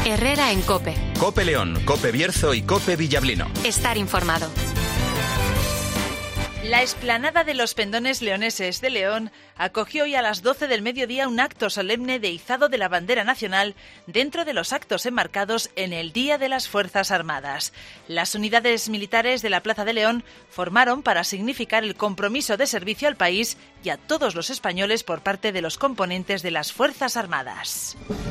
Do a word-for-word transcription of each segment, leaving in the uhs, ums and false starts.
Herrera en COPE. COPE León, COPE Bierzo y COPE Villablino. Estar informado. La explanada de los Pendones Leoneses de León acogió hoy a las doce del mediodía un acto solemne de izado de la bandera nacional dentro de los actos enmarcados en el Día de las Fuerzas Armadas. Las unidades militares de la Plaza de León formaron para significar el compromiso de servicio al país y a todos los españoles por parte de los componentes de las Fuerzas Armadas.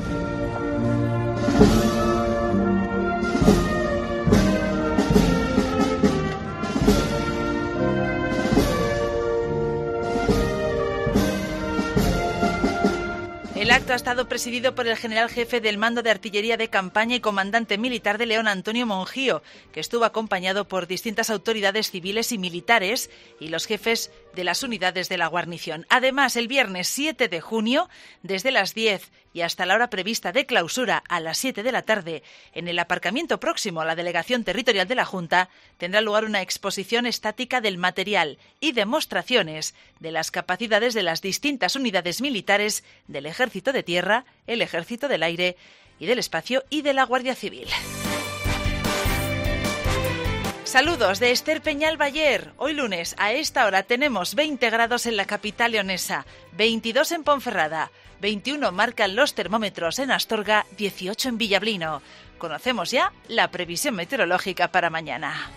El acto ha estado presidido por el general jefe del Mando de Artillería de Campaña y comandante militar de León, Antonio Monjío, que estuvo acompañado por distintas autoridades civiles y militares y los jefes de las unidades de la guarnición. Además, el viernes siete de junio, desde las diez y hasta la hora prevista de clausura a las siete de la tarde, en el aparcamiento próximo a la Delegación Territorial de la Junta, tendrá lugar una exposición estática del material y demostraciones de las capacidades de las distintas unidades militares del Ejército de Tierra, el Ejército del Aire y del Espacio y de la Guardia Civil. Saludos de Esther Peñal Bayer. Hoy lunes a esta hora tenemos veinte grados en la capital leonesa, veintidós en Ponferrada, veintiuno marcan los termómetros en Astorga, dieciocho en Villablino. Conocemos ya la previsión meteorológica para mañana.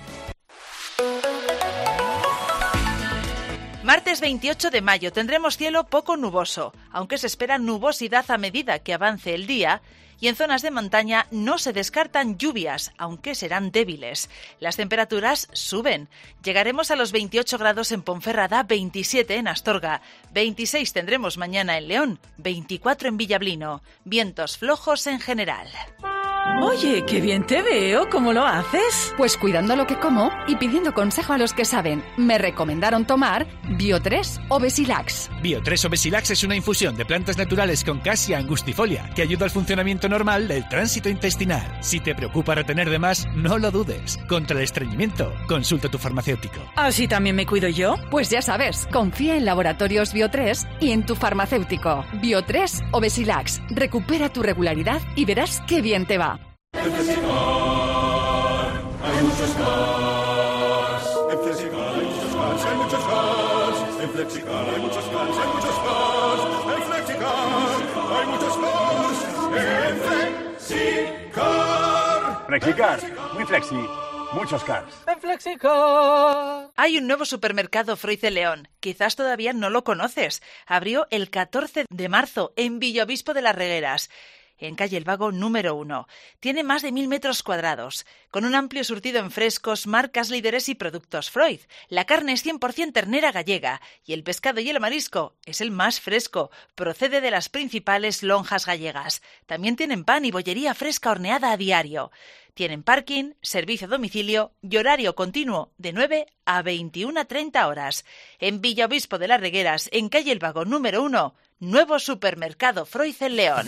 Martes veintiocho de mayo tendremos cielo poco nuboso, aunque se espera nubosidad a medida que avance el día, y en zonas de montaña no se descartan lluvias, aunque serán débiles. Las temperaturas suben. Llegaremos a los veintiocho grados en Ponferrada, veintisiete en Astorga, veintiséis tendremos mañana en León, veinticuatro en Villablino. Vientos flojos en general. Oye, qué bien te veo, ¿cómo lo haces? Pues cuidando lo que como y pidiendo consejo a los que saben. Me recomendaron tomar Bio tres o Besilax. Bio tres o Besilax es una infusión de plantas naturales con Cassia angustifolia que ayuda al funcionamiento normal del tránsito intestinal. Si te preocupa retener de más, no lo dudes. Contra el estreñimiento, consulta a tu farmacéutico. ¿Así también me cuido yo? Pues ya sabes, confía en Laboratorios Bio tres y en tu farmacéutico. Bio tres o Besilax. Recupera tu regularidad y verás qué bien te va. En Flexicar hay muchos cars. En Flexicar hay muchos cars, hay muchos cars. En Flexicar hay muchos cars, hay muchos cars. En Flexicar hay muchos cars. En Flexicar. Flexicar, muy flexi, muchos cars. En Flexicar. Hay un nuevo supermercado Freud de León. Quizás todavía no lo conoces. Abrió el catorce de marzo en Villaobispo de las Regueras, en calle El Vago número uno. Tiene más de mil metros cuadrados, con un amplio surtido en frescos, marcas líderes y productos Freud. La carne es cien por ciento ternera gallega y el pescado y el marisco es el más fresco, procede de las principales lonjas gallegas. También tienen pan y bollería fresca horneada a diario. Tienen parking, servicio a domicilio y horario continuo de nueve a veintiuna treinta horas. En Villaobispo de las Regueras, en calle El Vago número uno, nuevo supermercado Freud en León.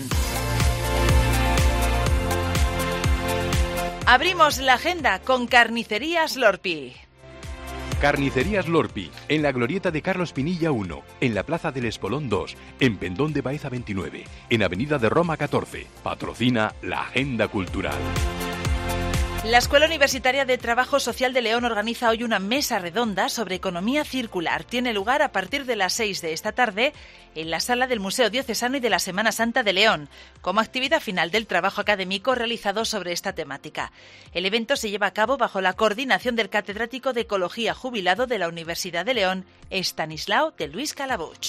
Abrimos la agenda con Carnicerías Lorpi. Carnicerías Lorpi, en la glorieta de Carlos Pinilla uno, en la Plaza del Espolón dos, en Pendón de Baeza veintinueve, en Avenida de Roma catorce. Patrocina la Agenda Cultural. La Escuela Universitaria de Trabajo Social de León organiza hoy una mesa redonda sobre economía circular. Tiene lugar a partir de las seis de esta tarde en la sala del Museo Diocesano y de la Semana Santa de León, como actividad final del trabajo académico realizado sobre esta temática. El evento se lleva a cabo bajo la coordinación del catedrático de Ecología jubilado de la Universidad de León, Estanislao de Luis Calabuch.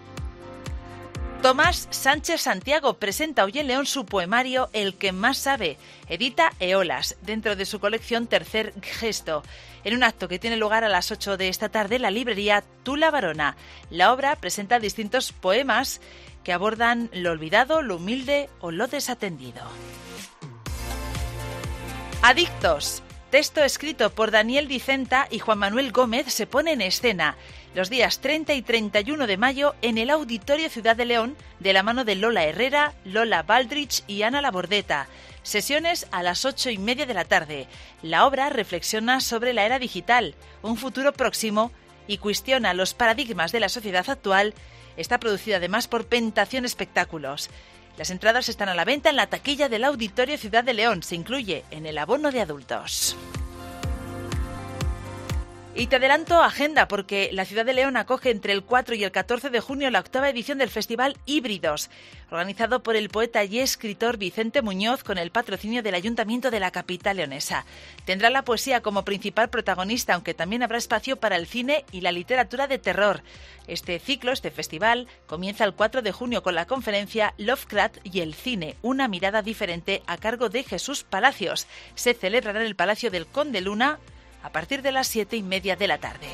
Tomás Sánchez Santiago presenta hoy en León su poemario El que más sabe. Edita Eolas, dentro de su colección Tercer Gesto, en un acto que tiene lugar a las ocho de esta tarde en la librería Tula Barona. La obra presenta distintos poemas que abordan lo olvidado, lo humilde o lo desatendido. Adictos. Texto escrito por Daniel Dicenta y Juan Manuel Gómez se pone en escena los días treinta y treinta y uno de mayo en el Auditorio Ciudad de León, de la mano de Lola Herrera, Lola Baldrich y Ana Labordeta. Sesiones a las ocho y media de la tarde. La obra reflexiona sobre la era digital, un futuro próximo, y cuestiona los paradigmas de la sociedad actual. Está producida además por Pentación Espectáculos. Las entradas están a la venta en la taquilla del Auditorio Ciudad de León. Se incluye en el abono de adultos. Y te adelanto agenda porque la Ciudad de León acoge entre el cuatro y el catorce de junio la octava edición del Festival Híbridos, organizado por el poeta y escritor Vicente Muñoz con el patrocinio del Ayuntamiento de la capital leonesa. Tendrá la poesía como principal protagonista, aunque también habrá espacio para el cine y la literatura de terror. Este ciclo, este festival, comienza el cuatro de junio con la conferencia Lovecraft y el cine, una mirada diferente, a cargo de Jesús Palacios. Se celebrará en el Palacio del Conde Luna a partir de las siete y media de la tarde.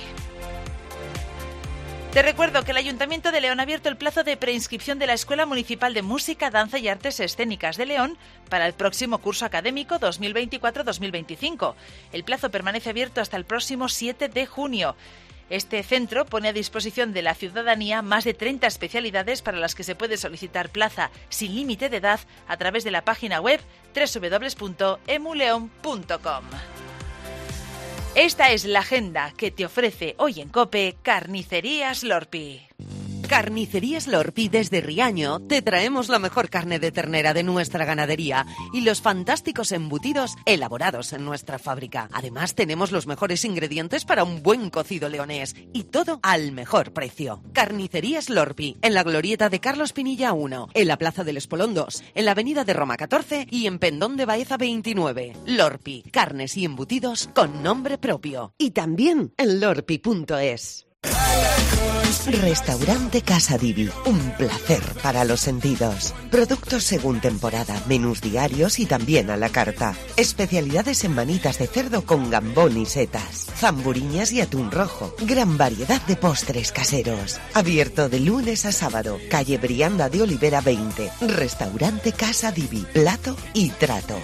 Te recuerdo que el Ayuntamiento de León ha abierto el plazo de preinscripción de la Escuela Municipal de Música, Danza y Artes Escénicas de León para el próximo curso académico dos mil veinticuatro dos mil veinticinco. El plazo permanece abierto hasta el próximo siete de junio. Este centro pone a disposición de la ciudadanía más de treinta especialidades para las que se puede solicitar plaza sin límite de edad a través de la página web doble u doble u doble u punto emuleon punto com. Esta es la agenda que te ofrece hoy en COPE Carnicerías Lorpi. Carnicerías Lorpi desde Riaño te traemos la mejor carne de ternera de nuestra ganadería y los fantásticos embutidos elaborados en nuestra fábrica. Además tenemos los mejores ingredientes para un buen cocido leonés y todo al mejor precio. Carnicerías Lorpi, en la glorieta de Carlos Pinilla uno, en la Plaza del Espolón dos, en la Avenida de Roma catorce y en Pendón de Baeza veintinueve. Lorpi, carnes y embutidos con nombre propio. Y también en lorpi punto es. Restaurante Casa Divi, un placer para los sentidos. Productos según temporada, menús diarios y también a la carta. Especialidades en manitas de cerdo con gambón y setas, zamburiñas y atún rojo. Gran variedad de postres caseros. Abierto de lunes a sábado. Calle Brianda de Olivera veinte. Restaurante Casa Divi, plato y trato.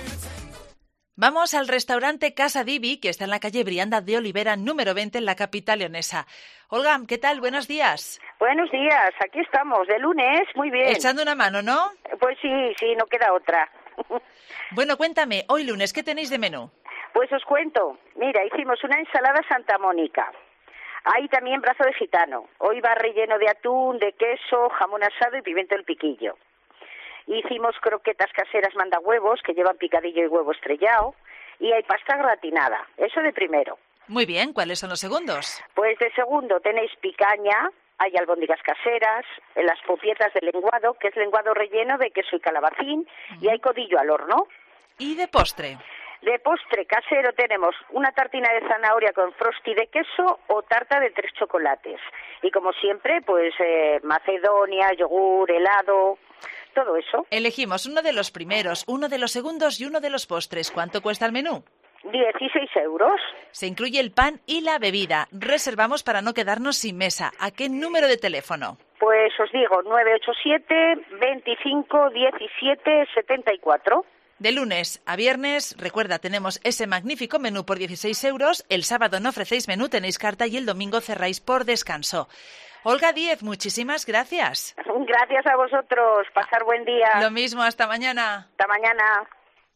Vamos al restaurante Casa Divi, que está en la calle Brianda de Olivera número veinte en la capital leonesa. Olga, ¿qué tal? Buenos días. Buenos días, aquí estamos, de lunes, muy bien. Echando una mano, ¿no? Pues sí, sí, no queda otra. Bueno, cuéntame, hoy lunes, ¿qué tenéis de menú? Pues os cuento, mira, hicimos una ensalada Santa Mónica. Hay también brazo de gitano. Hoy va relleno de atún, de queso, jamón asado y pimiento del piquillo. Hicimos croquetas caseras mandahuevos que llevan picadillo y huevo estrellado y hay pasta gratinada, eso de primero. Muy bien, ¿cuáles son los segundos? Pues de segundo tenéis picaña, hay albóndigas caseras, las popietas de lenguado, que es lenguado relleno de queso y calabacín, uh-huh. Y hay codillo al horno. ¿Y de postre? De postre casero tenemos una tartina de zanahoria con frosty de queso o tarta de tres chocolates. Y como siempre, pues eh, macedonia, yogur, helado, todo eso. Elegimos uno de los primeros, uno de los segundos y uno de los postres. ¿Cuánto cuesta el menú? dieciséis euros. Se incluye el pan y la bebida. Reservamos para no quedarnos sin mesa. ¿A qué número de teléfono? Pues os digo, nueve ocho siete, veinticinco, diecisiete, setenta y cuatro. De lunes a viernes, recuerda, tenemos ese magnífico menú por dieciséis euros. El sábado no ofrecéis menú, tenéis carta y el domingo cerráis por descanso. Olga Díez, muchísimas gracias. Gracias a vosotros. Pasar buen día. Lo mismo, hasta mañana. Hasta mañana.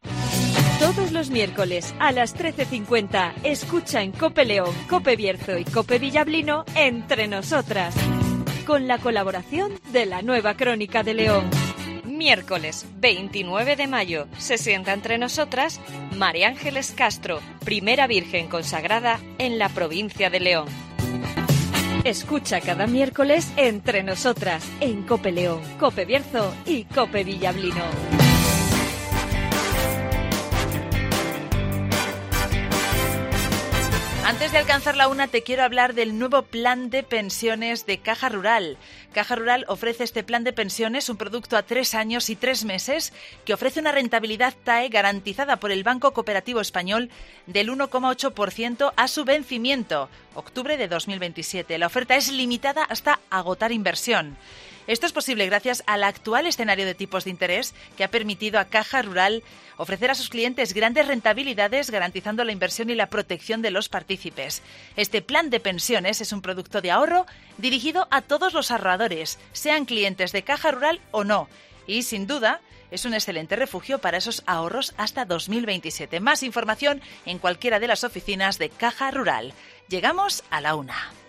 Todos los miércoles a las trece cincuenta, escucha en COPE León, COPE Bierzo y COPE Villablino Entre Nosotras, con la colaboración de la Nueva Crónica de León. Miércoles veintinueve de mayo se sienta entre nosotras María Ángeles Castro, primera Virgen consagrada en la provincia de León. Escucha cada miércoles Entre Nosotras en COPE León, COPE Bierzo y COPE Villablino. Antes de alcanzar la una, te quiero hablar del nuevo plan de pensiones de Caja Rural. Caja Rural ofrece este plan de pensiones, un producto a tres años y tres meses, que ofrece una rentabilidad T A E garantizada por el Banco Cooperativo Español del uno coma ocho por ciento a su vencimiento, octubre de dos mil veintisiete. La oferta es limitada hasta agotar inversión. Esto es posible gracias al actual escenario de tipos de interés que ha permitido a Caja Rural ofrecer a sus clientes grandes rentabilidades garantizando la inversión y la protección de los partícipes. Este plan de pensiones es un producto de ahorro dirigido a todos los ahorradores, sean clientes de Caja Rural o no. Y sin duda es un excelente refugio para esos ahorros hasta dos mil veintisiete. Más información en cualquiera de las oficinas de Caja Rural. Llegamos a la una.